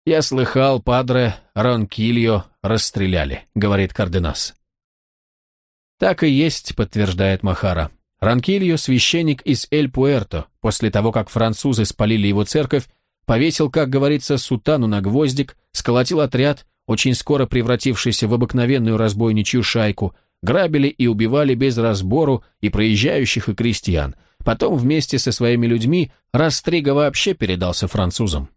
«Я слыхал, падре Ронкильо расстреляли», — говорит Карденас. «Так и есть», — подтверждает Махара. Ронкильо, священник из Эль-Пуэрто, после того, как французы спалили его церковь, повесил, как говорится, сутану на гвоздик, сколотил отряд, очень скоро превратившийся в обыкновенную разбойничью шайку, грабили и убивали без разбору и проезжающих, и крестьян. Потом вместе со своими людьми Растриго вообще передался французам.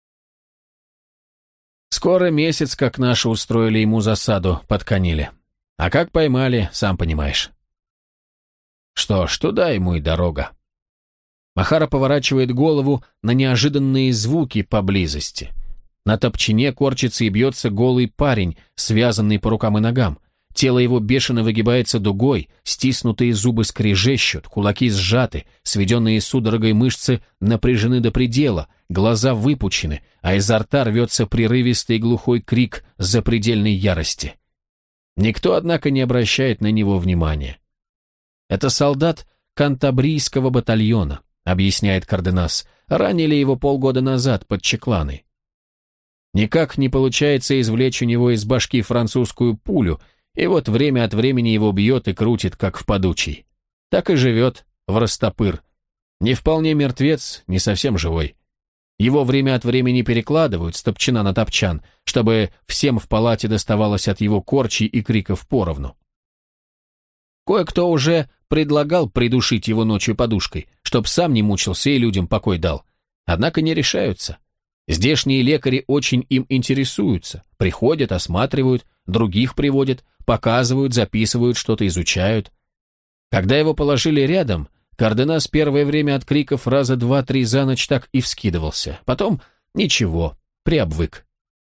Скоро месяц, как наши устроили ему засаду под Каниле. А как поймали, сам понимаешь. Что ж, туда ему и дорога. Махара поворачивает голову на неожиданные звуки поблизости. На топчине корчится и бьется голый парень, связанный по рукам и ногам. Тело его бешено выгибается дугой, стиснутые зубы скрежещут, кулаки сжаты, сведенные судорогой мышцы напряжены до предела, глаза выпучены, а изо рта рвется прерывистый глухой крик запредельной ярости. Никто, однако, не обращает на него внимания. «Это солдат кантабрийского батальона», — объясняет Карденас. «Ранили его полгода назад под Чекланой. Никак не получается извлечь у него из башки французскую пулю, и вот время от времени его бьет и крутит, как в подучий. Так и живет в растопыр. Не вполне мертвец, не совсем живой. Его время от времени перекладывают с топчана на топчан, чтобы всем в палате доставалось от его корчей и криков поровну. Кое-кто уже предлагал придушить его ночью подушкой, чтоб сам не мучился и людям покой дал. Однако не решаются. Здешние лекари очень им интересуются, приходят, осматривают, других приводят, показывают, записывают, что-то изучают. Когда его положили рядом, Карденас первое время от криков раза 2-3 за ночь так и вскидывался. Потом ничего, приобвык.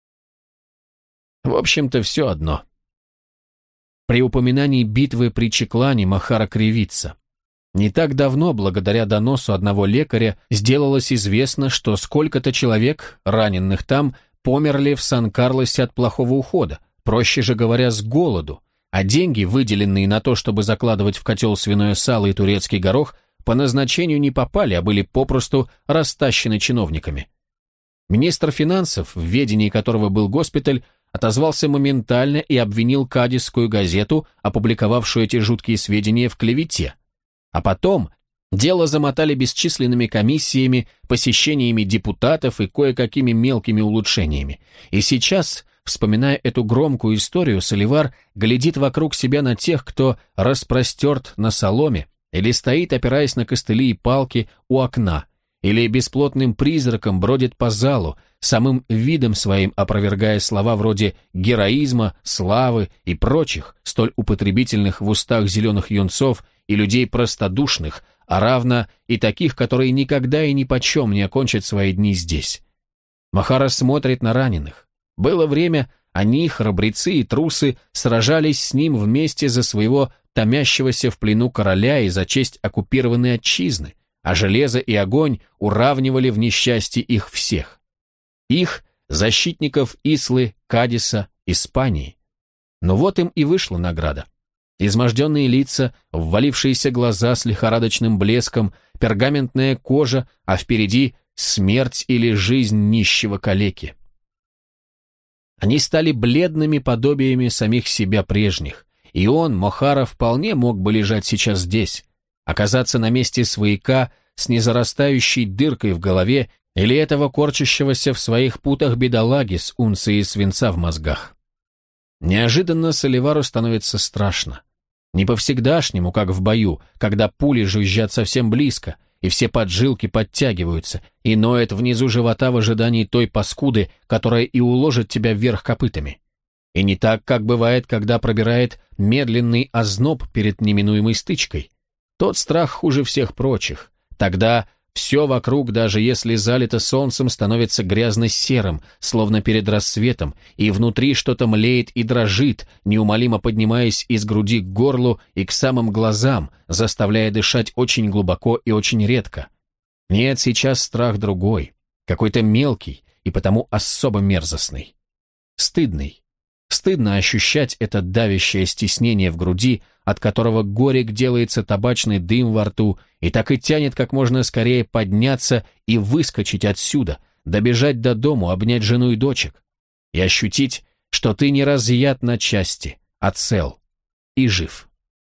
В общем-то, все одно. При упоминании битвы при Чеклане Махара кривится. Не так давно, благодаря доносу одного лекаря, сделалось известно, что сколько-то человек, раненых там, померли в Сан-Карлосе от плохого ухода, проще же говоря, с голоду, а деньги, выделенные на то, чтобы закладывать в котел свиное сало и турецкий горох, по назначению не попали, а были попросту растащены чиновниками. Министр финансов, в ведении которого был госпиталь, отозвался моментально и обвинил Кадисскую газету, опубликовавшую эти жуткие сведения, в клевете. А потом дело замотали бесчисленными комиссиями, посещениями депутатов и кое-какими мелкими улучшениями. И сейчас, вспоминая эту громкую историю, Соливар глядит вокруг себя на тех, кто распростерт на соломе или стоит, опираясь на костыли и палки у окна, или бесплотным призраком бродит по залу, самым видом своим опровергая слова вроде героизма, славы и прочих, столь употребительных в устах зеленых юнцов и людей простодушных, а равно и таких, которые никогда и ни почем не окончат свои дни здесь. Махара смотрит на раненых. Было время, они, храбрецы и трусы, сражались с ним вместе за своего томящегося в плену короля и за честь оккупированной отчизны, а железо и огонь уравнивали в несчастье их всех. Их, защитников Ислы, Кадиса, Испании. Но вот им и вышла награда. Изможденные лица, ввалившиеся глаза с лихорадочным блеском, пергаментная кожа, а впереди смерть или жизнь нищего калеки. Они стали бледными подобиями самих себя прежних, и он, Мохара, вполне мог бы лежать сейчас здесь, оказаться на месте свояка с незарастающей дыркой в голове или этого корчащегося в своих путах бедолаги с унцией свинца в мозгах. Неожиданно Соливару становится страшно. Не по-всегдашнему, как в бою, когда пули жужжат совсем близко, и все поджилки подтягиваются, и ноет внизу живота в ожидании той паскуды, которая и уложит тебя вверх копытами. И не так, как бывает, когда пробирает медленный озноб перед неминуемой стычкой. Тот страх хуже всех прочих. Тогда все вокруг, даже если залито солнцем, становится грязно-серым, словно перед рассветом, и внутри что-то млеет и дрожит, неумолимо поднимаясь из груди к горлу и к самым глазам, заставляя дышать очень глубоко и очень редко. Нет, сейчас страх другой, какой-то мелкий и потому особо мерзостный. Стыдный. Стыдно ощущать это давящее стеснение в груди, от которого горек делается табачный дым во рту, и так и тянет как можно скорее подняться и выскочить отсюда, добежать до дому, обнять жену и дочек и ощутить, что ты не разъят на части, а цел и жив.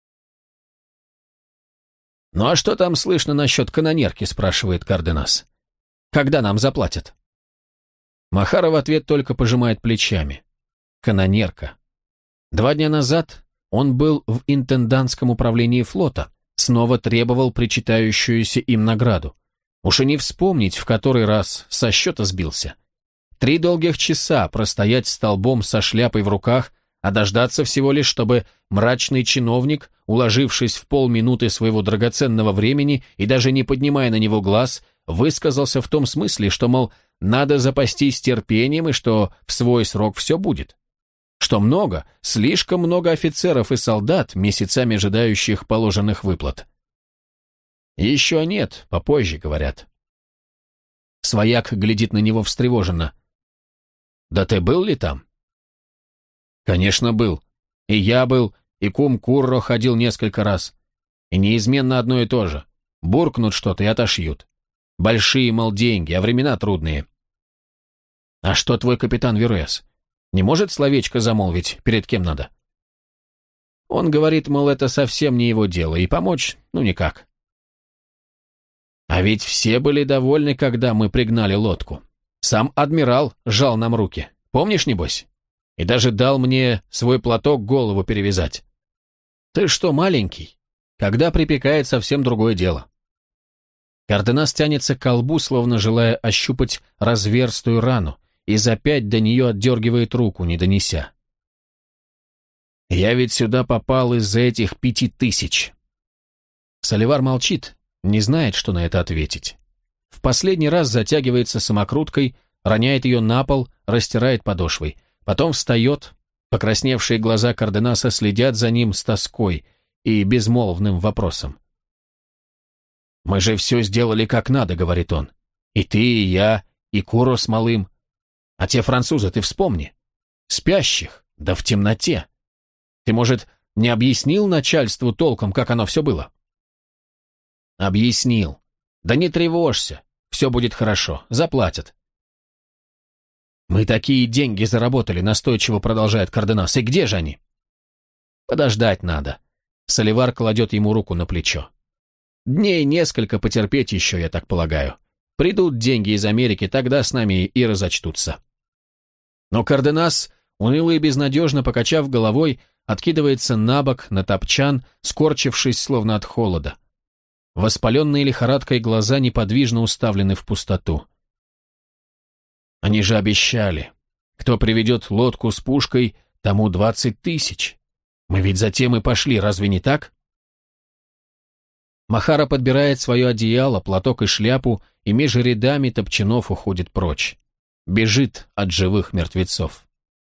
«Ну а что там слышно насчет канонерки?» – спрашивает Карденас. «Когда нам заплатят?» Махара в ответ только пожимает плечами. Канонерка. 2 дня назад он был в интендантском управлении флота, снова требовал причитающуюся им награду. Уж и не вспомнить, в который раз со счета сбился. 3 долгих часа простоять столбом со шляпой в руках, а дождаться всего лишь, чтобы мрачный чиновник, уложившись в полминуты своего драгоценного времени и даже не поднимая на него глаз, высказался в том смысле, что, мол, надо запастись терпением и что в свой срок все будет. Что много, слишком много офицеров и солдат, месяцами ожидающих положенных выплат. Еще нет, попозже, говорят. Свояк глядит на него встревоженно. «Да ты был ли там?» «Конечно, был. И я был, и кум Курро ходил несколько раз. И неизменно одно и то же. Буркнут что-то и отошьют. Большие, мол, деньги, а времена трудные». «А что твой капитан Верес? Не может словечко замолвить, перед кем надо?» Он говорит, мол, это совсем не его дело, и помочь, ну, никак. А ведь все были довольны, когда мы пригнали лодку. Сам адмирал жал нам руки. Помнишь, небось? И даже дал мне свой платок голову перевязать. Ты что, маленький? Когда припекает, совсем другое дело. Карденас тянется к колбу, словно желая ощупать разверстую рану, и за 5 до нее отдергивает руку, не донеся. Я ведь сюда попал из-за этих 5000. Соливар молчит, не знает, что на это ответить. В последний раз затягивается самокруткой, роняет ее на пол, растирает подошвой. Потом встает, покрасневшие глаза Карденаса следят за ним с тоской и безмолвным вопросом. «Мы же все сделали как надо», — говорит он. «И ты, и я, и Куро с малым. А те французы, ты вспомни. Спящих, да в темноте. Ты, может, не объяснил начальству толком, как оно все было?» «Объяснил. Да не тревожься, все будет хорошо, заплатят». «Мы такие деньги заработали», — настойчиво продолжает Карденас. «И где же они?» «Подождать надо». Соливар кладет ему руку на плечо. «Дней несколько потерпеть еще, я так полагаю. Придут деньги из Америки, тогда с нами и разочтутся». Но Карденас, уныло и безнадежно покачав головой, откидывается на бок, на топчан, скорчившись словно от холода. Воспаленные лихорадкой глаза неподвижно уставлены в пустоту. Они же обещали. Кто приведет лодку с пушкой, тому 20 000. Мы ведь затем и пошли, разве не так? Махара подбирает свое одеяло, платок и шляпу, и между рядами топчанов уходит прочь. Бежит от живых мертвецов.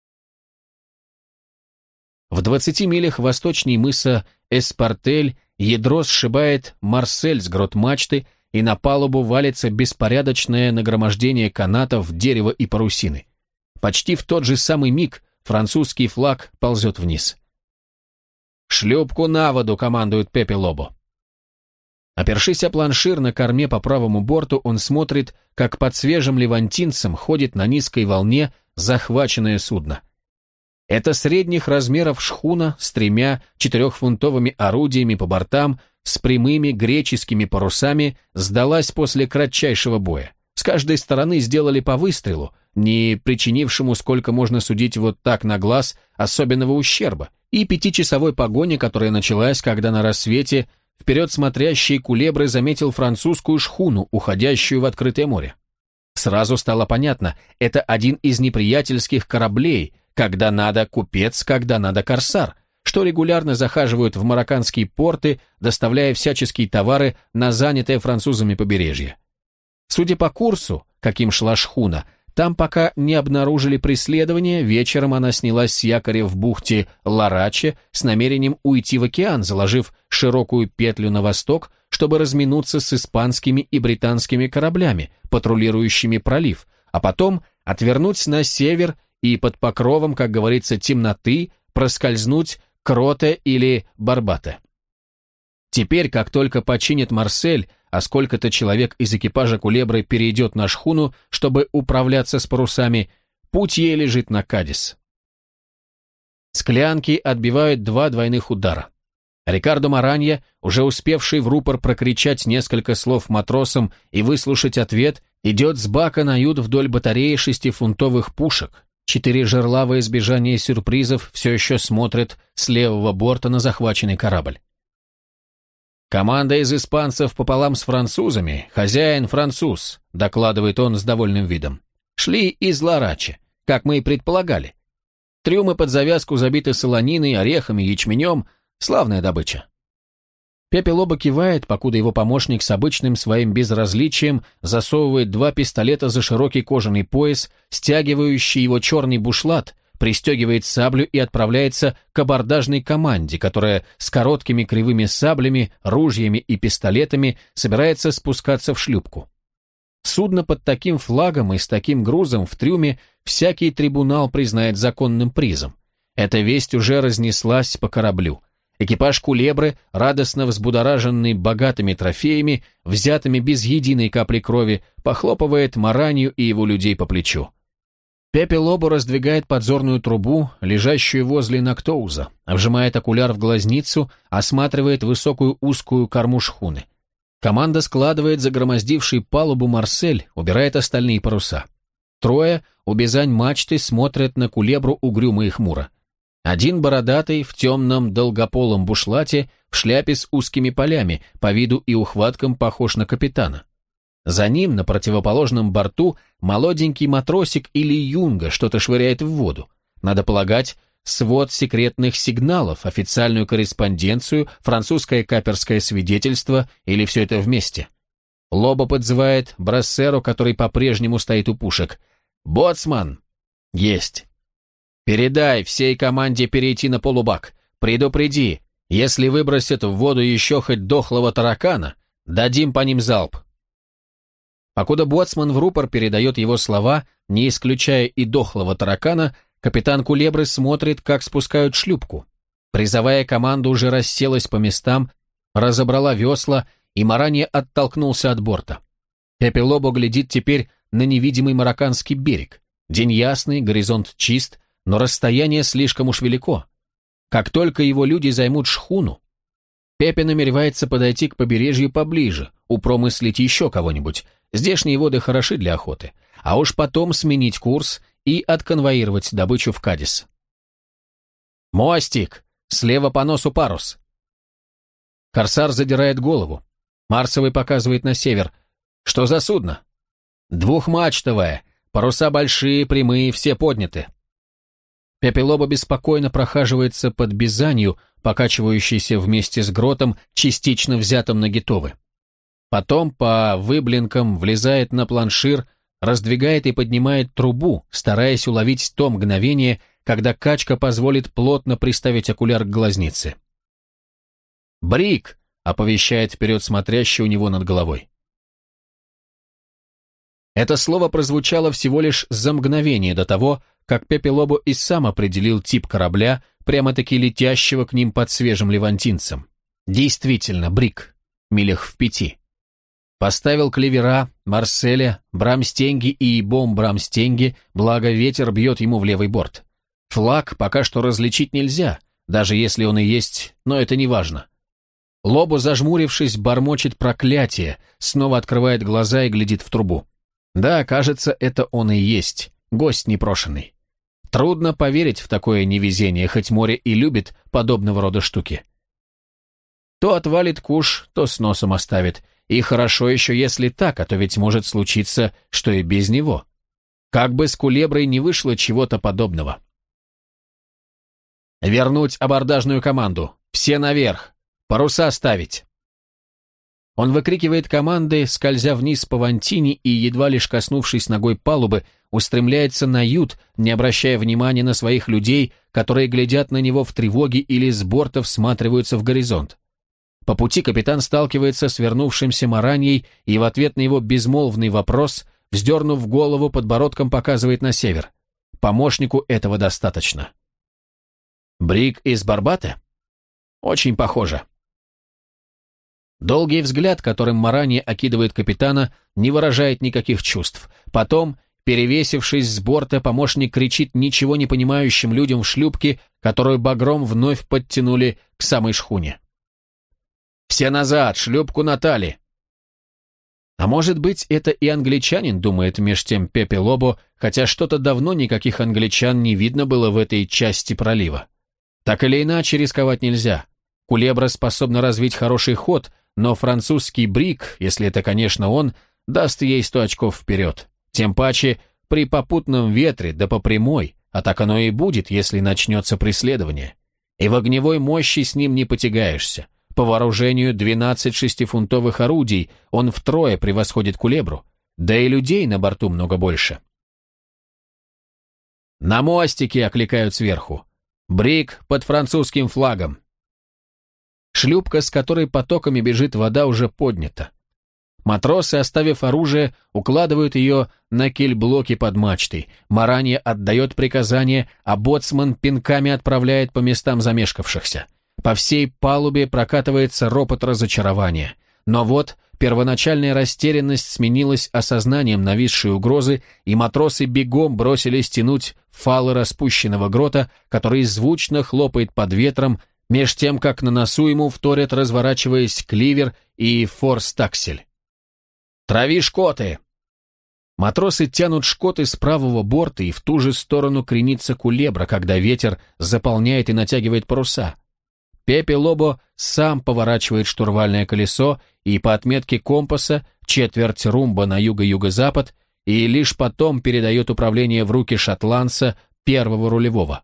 В 20 милях восточней мыса Эспартель ядро сшибает Марсель с грот мачты, и на палубу валится беспорядочное нагромождение канатов, дерева и парусины. Почти в тот же самый миг французский флаг ползет вниз. «Шлюпку на воду!» — командует Пепе Лобо. Опершись о планшир на корме по правому борту, он смотрит, как под свежим левантинцем ходит на низкой волне захваченное судно. Это средних размеров шхуна с 3 4-фунтовыми орудиями по бортам, с прямыми греческими парусами, сдалась после кратчайшего боя. С каждой стороны сделали по выстрелу, не причинившему, сколько можно судить вот так на глаз, особенного ущерба, и 5-часовой погони, которая началась, когда на рассвете вперед смотрящий Кулебры заметил французскую шхуну, уходящую в открытое море. Сразу стало понятно, это один из неприятельских кораблей, когда надо купец, когда надо корсар, что регулярно захаживают в марокканские порты, доставляя всяческие товары на занятое французами побережье. Судя по курсу, каким шла шхуна, там пока не обнаружили преследования, вечером она снялась с якоря в бухте Лараче с намерением уйти в океан, заложив широкую петлю на восток, чтобы разминуться с испанскими и британскими кораблями, патрулирующими пролив, а потом отвернуть на север и под покровом, как говорится, темноты проскользнуть к Роте или Барбате. Теперь, как только починит Марсель, а сколько-то человек из экипажа Кулебры перейдет на шхуну, чтобы управляться с парусами, путь ей лежит на Кадис. Склянки отбивают 2 двойных удара. Рикардо Маранья, уже успевший в рупор прокричать несколько слов матросам и выслушать ответ, идет с бака на ют вдоль батареи 6-фунтовых пушек. 4 жерла во избежание сюрпризов все еще смотрят с левого борта на захваченный корабль. «Команда из испанцев пополам с французами, хозяин француз», докладывает он с довольным видом. «Шли из Ларачи, как мы и предполагали. Трюмы под завязку забиты солониной, орехами, ячменем. Славная добыча». Пепе Лобо кивает, покуда его помощник с обычным своим безразличием засовывает 2 пистолета за широкий кожаный пояс, стягивающий его черный бушлат, пристегивает саблю и отправляется к абордажной команде, которая с короткими кривыми саблями, ружьями и пистолетами собирается спускаться в шлюпку. Судно под таким флагом и с таким грузом в трюме всякий трибунал признает законным призом. Эта весть уже разнеслась по кораблю. Экипаж Кулебры, радостно взбудораженный богатыми трофеями, взятыми без единой капли крови, похлопывает Маранью и его людей по плечу. Пепе Лобо раздвигает подзорную трубу, лежащую возле Нактоуза, вжимает окуляр в глазницу, осматривает высокую узкую корму шхуны. Команда складывает загромоздивший палубу Марсель, убирает остальные паруса. 3 у бизань мачты смотрят на Кулебру угрюмо и хмуро. 1 бородатый в темном долгополом бушлате, в шляпе с узкими полями, по виду и ухваткам похож на капитана. За ним, на противоположном борту, молоденький матросик или юнга что-то швыряет в воду. Надо полагать, свод секретных сигналов, официальную корреспонденцию, французское каперское свидетельство или все это вместе. Лобо подзывает Брассеру, который по-прежнему стоит у пушек. «Боцман!» «Есть!» «Передай всей команде перейти на полубак. Предупреди, если выбросят в воду еще хоть дохлого таракана, дадим по ним залп». Покуда боцман в рупор передает его слова, не исключая и дохлого таракана, капитан Кулебры смотрит, как спускают шлюпку. Призовая команда уже расселась по местам, разобрала весла, и Маранья оттолкнулся от борта. Пепе Лобо глядит теперь на невидимый марокканский берег. День ясный, горизонт чист, но расстояние слишком уж велико. Как только его люди займут шхуну, Пепе намеревается подойти к побережью поближе, упромыслить еще кого-нибудь. Здешние воды хороши для охоты, а уж потом сменить курс и отконвоировать добычу в Кадис. «Мостик! Слева по носу парус!» Корсар задирает голову. Марсовый показывает на север. «Что за судно?» «Двухмачтовое. Паруса большие, прямые, все подняты». Пепе Лобо беспокойно прохаживается под бизанью, покачивающейся вместе с гротом, частично взятым на гитовы. Потом по выблинкам влезает на планшир, раздвигает и поднимает трубу, стараясь уловить то мгновение, когда качка позволит плотно приставить окуляр к глазнице. «Брик!» — оповещает вперед смотрящий у него над головой. Это слово прозвучало всего лишь за мгновение до того, как Пепе Лобо и сам определил тип корабля, прямо-таки летящего к ним под свежим левантинцем. Действительно, брик, милях в 5. Поставил клевера, Марселя, Брамстенги и бомбрамстенги, благо ветер бьет ему в левый борт. Флаг пока что различить нельзя, даже если он и есть, но это не важно. Лобо, зажмурившись, бормочет проклятие, снова открывает глаза и глядит в трубу. Да, кажется, это он и есть, гость непрошенный. Трудно поверить в такое невезение, хоть море и любит подобного рода штуки. То отвалит куш, то с носом оставит. И хорошо еще, если так, а то ведь может случиться, что и без него. Как бы с Кулеброй не вышло чего-то подобного. «Вернуть абордажную команду! Все наверх! Паруса ставить!» Он выкрикивает команды, скользя вниз по вантине и, едва лишь коснувшись ногой палубы, устремляется на ют, не обращая внимания на своих людей, которые глядят на него в тревоге или с борта всматриваются в горизонт. По пути капитан сталкивается с вернувшимся Мараньей и в ответ на его безмолвный вопрос, вздернув голову, подбородком показывает на север. Помощнику этого достаточно. «Брик из Барбате?» «Очень похоже». Долгий взгляд, которым Марани окидывает капитана, не выражает никаких чувств. Потом, перевесившись с борта, помощник кричит ничего не понимающим людям в шлюпке, которую багром вновь подтянули к самой шхуне. «Все назад! Шлюпку Натали!» А может быть, это и англичанин, думает меж тем Пепе Лобо, хотя что-то давно никаких англичан не видно было в этой части пролива. Так или иначе, рисковать нельзя. Кулебра способна развить хороший ход, но французский бриг, если это, конечно, он, даст ей 100 очков вперед. Тем паче при попутном ветре, да по прямой, а так оно и будет, если начнется преследование. И в огневой мощи с ним не потягаешься. По вооружению 12 шестифунтовых орудий, он втрое превосходит Кулебру, да и людей на борту много больше. «На мостике!» — окликают сверху. «Бриг под французским флагом!» Шлюпка, с которой потоками бежит вода, уже поднята. Матросы, оставив оружие, укладывают ее на кильблоки под мачтой. Марани отдает приказание, а боцман пинками отправляет по местам замешкавшихся. По всей палубе прокатывается ропот разочарования. Но вот первоначальная растерянность сменилась осознанием нависшей угрозы, и матросы бегом бросились тянуть фалы распущенного грота, который звучно хлопает под ветром, меж тем, как на носу ему вторят, разворачиваясь, кливер и форстаксель. «Трави шкоты!» Матросы тянут шкоты с правого борта, и в ту же сторону кренится Кулебра, когда ветер заполняет и натягивает паруса. Пепе Лобо сам поворачивает штурвальное колесо и по отметке компаса четверть румба на юго-юго-запад и лишь потом передает управление в руки шотландца, первого рулевого.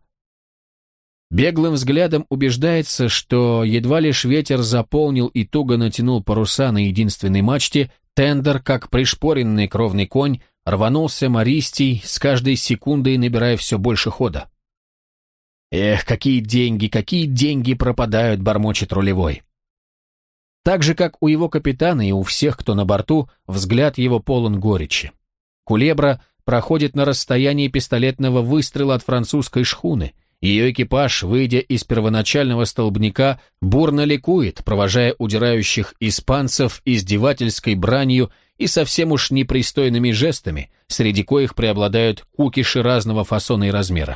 Беглым взглядом убеждается, что едва лишь ветер заполнил и туго натянул паруса на единственной мачте, тендер, как пришпоренный кровный конь, рванулся мористей, с каждой секундой набирая все больше хода. «Эх, какие деньги пропадают», — бормочет рулевой. Так же, как у его капитана и у всех, кто на борту, взгляд его полон горечи. Кулебра проходит на расстоянии пистолетного выстрела от французской шхуны. Ее экипаж, выйдя из первоначального столбняка, бурно ликует, провожая удирающих испанцев издевательской бранью и совсем уж непристойными жестами, среди коих преобладают кукиши разного фасона и размера.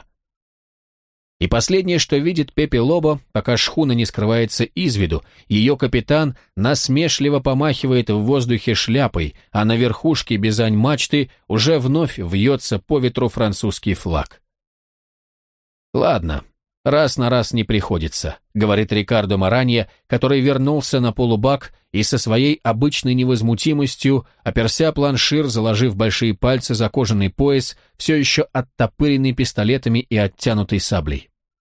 И последнее, что видит Пепе Лобо, пока шхуна не скрывается из виду, ее капитан насмешливо помахивает в воздухе шляпой, а на верхушке бизань-мачты уже вновь вьется по ветру французский флаг. «Ладно, раз на раз не приходится», — говорит Рикардо Маранья, который вернулся на полубак и со своей обычной невозмутимостью, оперся планшир, заложив большие пальцы за кожаный пояс, все еще оттопыренный пистолетами и оттянутой саблей.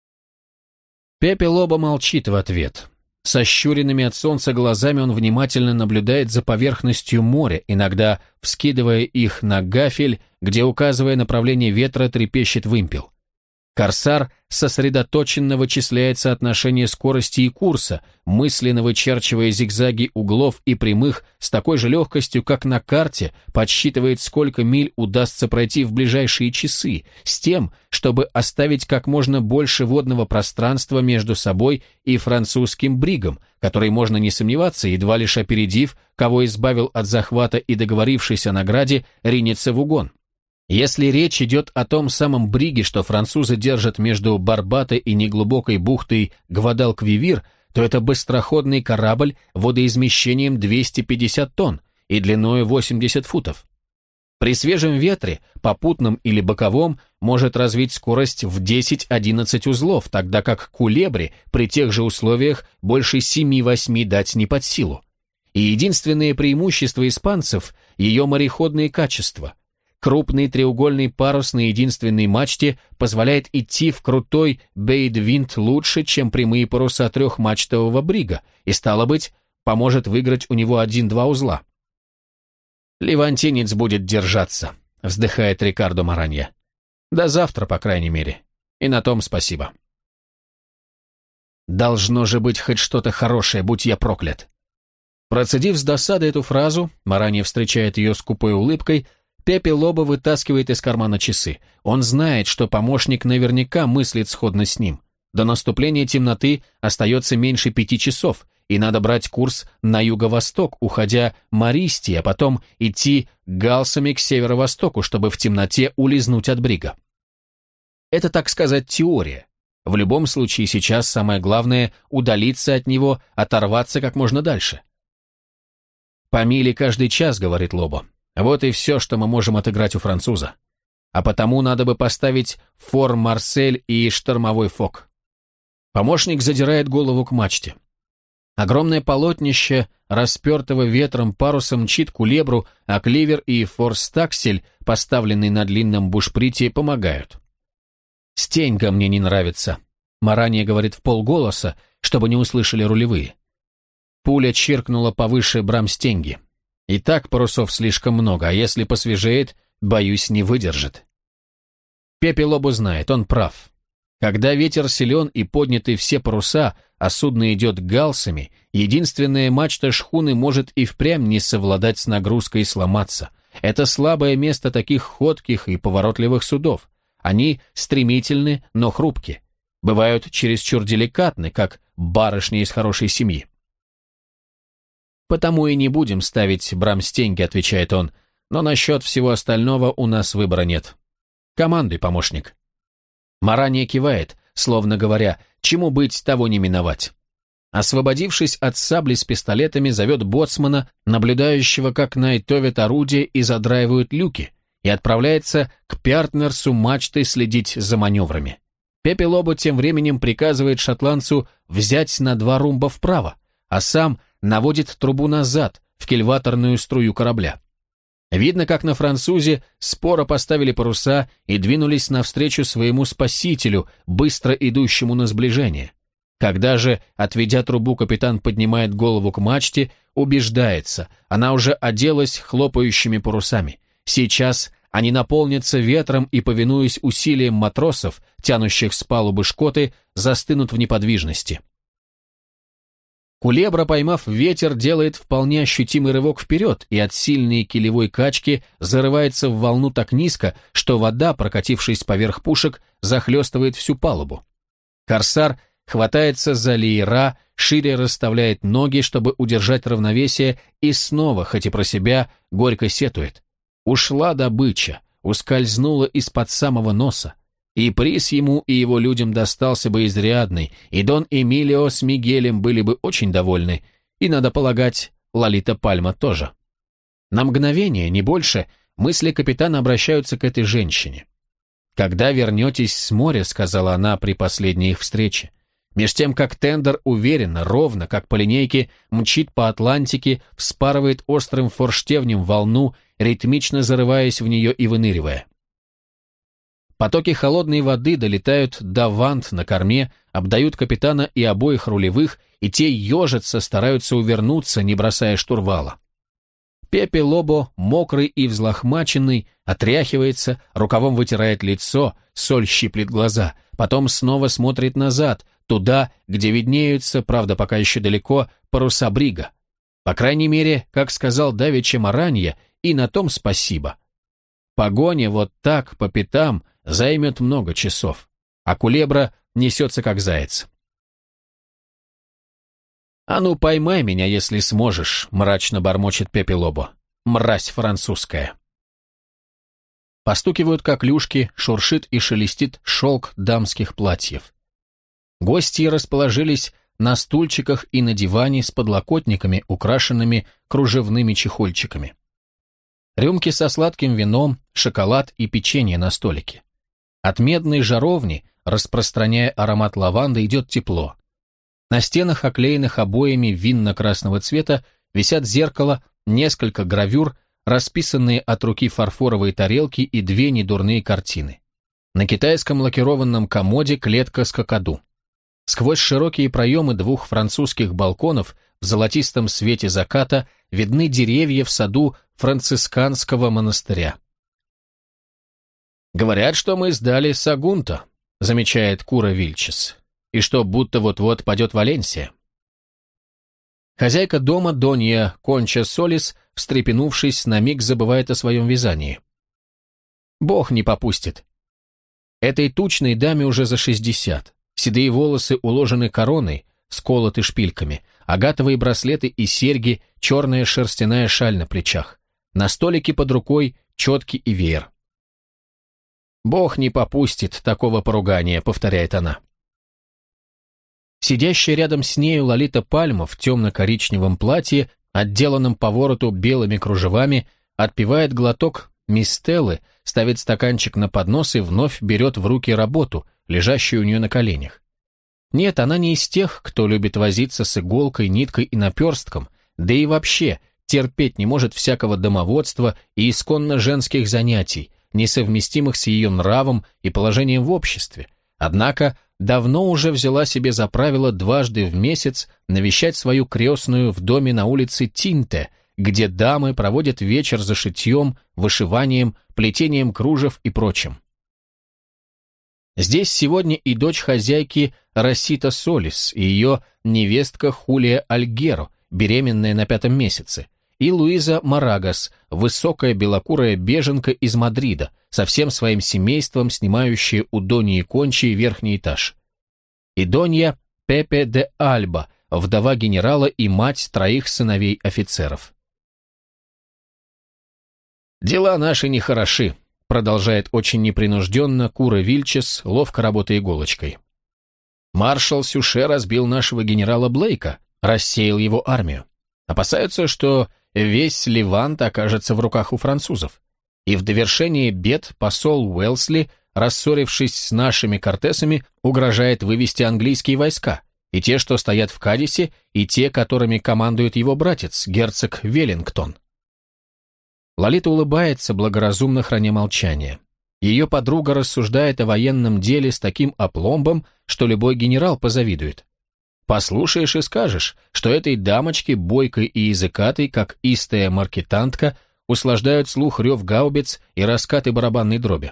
Пепе Лобо молчит в ответ. Сощуренными от солнца глазами он внимательно наблюдает за поверхностью моря, иногда вскидывая их на гафель, где, указывая направление ветра, трепещет вымпел. Корсар сосредоточенно вычисляет соотношение скорости и курса, мысленно вычерчивая зигзаги углов и прямых с такой же легкостью, как на карте, подсчитывает, сколько миль удастся пройти в ближайшие часы, с тем, чтобы оставить как можно больше водного пространства между собой и французским бригом, который, можно не сомневаться, едва лишь опередив, кого избавил от захвата и договорившись о награде, ринется в угон. Если речь идет о том самом бриге, что французы держат между Барбато и неглубокой бухтой Гвадалквивир, то это быстроходный корабль водоизмещением 250 тонн и длиной 80 футов. При свежем ветре, попутном или боковом, может развить скорость в 10-11 узлов, тогда как Кулебре при тех же условиях больше 7-8 дать не под силу. И единственное преимущество испанцев – ее мореходные качества – крупный треугольный парус на единственной мачте позволяет идти в крутой бейдвинд лучше, чем прямые паруса трехмачтового брига, и, стало быть, поможет выиграть у него 1-2 узла. «Левантинец будет держаться», — вздыхает Рикардо Маранья. «До завтра, по крайней мере. И на том спасибо». «Должно же быть хоть что-то хорошее, будь я проклят». Процедив с досадой эту фразу, Маранья встречает ее скупой улыбкой. Пепе Лобо вытаскивает из кармана часы. Он знает, что помощник наверняка мыслит сходно с ним. До наступления темноты остается меньше 5 часов, и надо брать курс на юго-восток, уходя Мористи, а потом идти галсами к северо-востоку, чтобы в темноте улизнуть от брига. Это, так сказать, теория. В любом случае сейчас самое главное – удалиться от него, оторваться как можно дальше. «По миле каждый час», — говорит Лобо. «Вот и все, что мы можем отыграть у француза. А потому надо бы поставить фор Марсель и штормовой фок». Помощник задирает голову к мачте. Огромное полотнище, распертого ветром паруса, мчит кулебру, а кливер и форстаксель, поставленный на длинном бушприте, помогают. «Стеньга мне не нравится», — Маранья говорит вполголоса, чтобы не услышали рулевые. Пуля чиркнула повыше брамстенги. И так парусов слишком много, а если посвежеет, боюсь, не выдержит. Пепе Лобо знает, он прав. Когда ветер силен и подняты все паруса, а судно идет галсами, единственная мачта шхуны может и впрямь не совладать с нагрузкой и сломаться. Это слабое место таких ходких и поворотливых судов. Они стремительны, но хрупки. Бывают чересчур деликатны, как барышни из хорошей семьи. «Потому и не будем ставить брамстеньги», — отвечает он, «но насчет всего остального у нас выбора нет. Командуй, помощник». Маранья кивает, словно говоря, чему быть, того не миновать. Освободившись от сабли с пистолетами, зовет боцмана, наблюдающего, как найтовят орудия и задраивают люки, и отправляется к Пяртнерсу мачты следить за маневрами. Пепе Лобо тем временем приказывает шотландцу взять на 2 румба вправо, а сам наводит трубу назад, в кильваторную струю корабля. Видно, как на французе споро поставили паруса и двинулись навстречу своему спасителю, быстро идущему на сближение. Когда же, отведя трубу, капитан поднимает голову к мачте, убеждается, она уже оделась хлопающими парусами. Сейчас они наполнятся ветром и, повинуясь усилиям матросов, тянущих с палубы шкоты, застынут в неподвижности. Кулебра, поймав ветер, делает вполне ощутимый рывок вперед и от сильной килевой качки зарывается в волну так низко, что вода, прокатившись поверх пушек, захлестывает всю палубу. Корсар хватается за леера, шире расставляет ноги, чтобы удержать равновесие, и снова, хоть и про себя, горько сетует. Ушла добыча, ускользнула из-под самого носа. И приз ему и его людям достался бы изрядный, и Дон Эмилио с Мигелем были бы очень довольны, и, надо полагать, Лолита Пальма тоже. На мгновение, не больше, мысли капитана обращаются к этой женщине. «Когда вернетесь с моря», — сказала она при последней их встрече, меж тем, как тендер уверенно, ровно, как по линейке, мчит по Атлантике, вспарывает острым форштевнем волну, ритмично зарываясь в нее и выныривая. Потоки холодной воды долетают до вант на корме, обдают капитана и обоих рулевых, и те ежатся, стараются увернуться, не бросая штурвала. Пепе Лобо, мокрый и взлохмаченный, отряхивается, рукавом вытирает лицо, соль щиплет глаза, потом снова смотрит назад, туда, где виднеются, правда пока еще далеко, паруса брига. По крайней мере, как сказал давеча Маранья, и на том спасибо. Погоня вот так, по пятам, займет много часов, а кулебра несется как заяц. «А ну, поймай меня, если сможешь», — мрачно бормочет Пепе Лобо. «Мразь французская». Постукивают коклюшки, шуршит и шелестит шелк дамских платьев. Гости расположились на стульчиках и на диване с подлокотниками, украшенными кружевными чехольчиками. Рюмки со сладким вином, шоколад и печенье на столике. От медной жаровни, распространяя аромат лаванды, идет тепло. На стенах, оклеенных обоями винно-красного цвета, висят зеркало, несколько гравюр, расписанные от руки фарфоровые тарелки и 2 недурные картины. На китайском лакированном комоде клетка с какаду. Сквозь широкие проемы 2 французских балконов в золотистом свете заката видны деревья в саду францисканского монастыря. «Говорят, что мы сдали Сагунто», — замечает Кура Вильчес, «и что будто вот-вот падет Валенсия». Хозяйка дома, Донья Конча Солис, встрепенувшись, на миг забывает о своем вязании. «Бог не попустит». Этой тучной даме уже за 60. Седые волосы уложены короной, сколоты шпильками, агатовые браслеты и серьги, черная шерстяная шаль на плечах. На столике под рукой четки и веер. «Бог не попустит такого поругания», — повторяет она. Сидящая рядом с нею Лолита Пальма в темно-коричневом платье, отделанном по вороту белыми кружевами, отпивает глоток мистеллы, ставит стаканчик на поднос и вновь берет в руки работу, лежащую у нее на коленях. Нет, она не из тех, кто любит возиться с иголкой, ниткой и наперстком, да и вообще терпеть не может всякого домоводства и исконно женских занятий, несовместимых с ее нравом и положением в обществе, однако давно уже взяла себе за правило дважды в месяц навещать свою крестную в доме на улице Тинте, где дамы проводят вечер за шитьем, вышиванием, плетением кружев и прочим. Здесь сегодня и дочь хозяйки Росита Солис, и ее невестка Хулия Альгеро, беременная на 5-м месяце, и Луиза Марагас, высокая белокурая беженка из Мадрида, со всем своим семейством, снимающая у Доньи Кончи верхний этаж. И Донья Пепе де Альба, вдова генерала и мать 3 сыновей офицеров. «Дела наши нехороши», — продолжает очень непринужденно Кура Вильчес, ловко работая иголочкой. «Маршал Сюше разбил нашего генерала Блейка, рассеял его армию. Опасаются, что весь Левант окажется в руках у французов. И в довершение бед посол Уэлсли, рассорившись с нашими кортесами, угрожает вывести английские войска, и те, что стоят в Кадисе, и те, которыми командует его братец, герцог Веллингтон». Лолита улыбается, благоразумно храня молчание. Ее подруга рассуждает о военном деле с таким апломбом, что любой генерал позавидует. Послушаешь и скажешь, что этой дамочке, бойкой и языкатой, как истая маркетантка, услаждают слух рев гаубиц и раскаты барабанной дроби.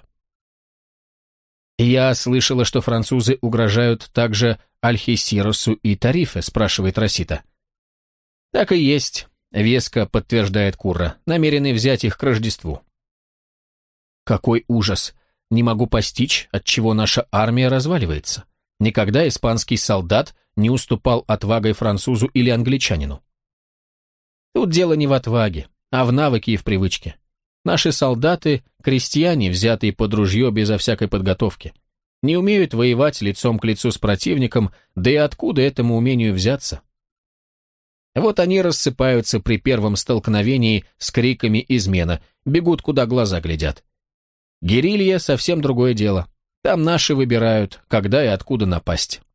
«Я слышала, что французы угрожают также Альхесиросу и Тарифе», спрашивает Росита. «Так и есть», веско подтверждает Курра, намеренный взять их к Рождеству. Какой ужас! Не могу постичь, отчего наша армия разваливается. Никогда испанский солдат не уступал отвагой французу или англичанину. Тут дело не в отваге, а в навыке и в привычке. Наши солдаты – крестьяне, взятые под ружье безо всякой подготовки. Не умеют воевать лицом к лицу с противником, да и откуда этому умению взяться? Вот они рассыпаются при первом столкновении с криками «измена», бегут, куда глаза глядят. Герилья — совсем другое дело. Там наши выбирают, когда и откуда напасть.